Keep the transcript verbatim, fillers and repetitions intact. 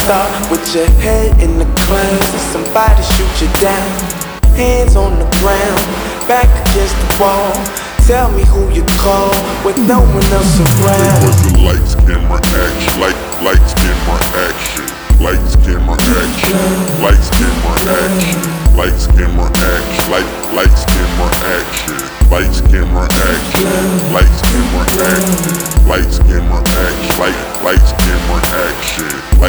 Start with your head in the clouds and somebody shoot you down. Hands on the ground, back against the wall. Tell me who you call with no one else around. It was the lights, camera, action. Light, lights, camera, action.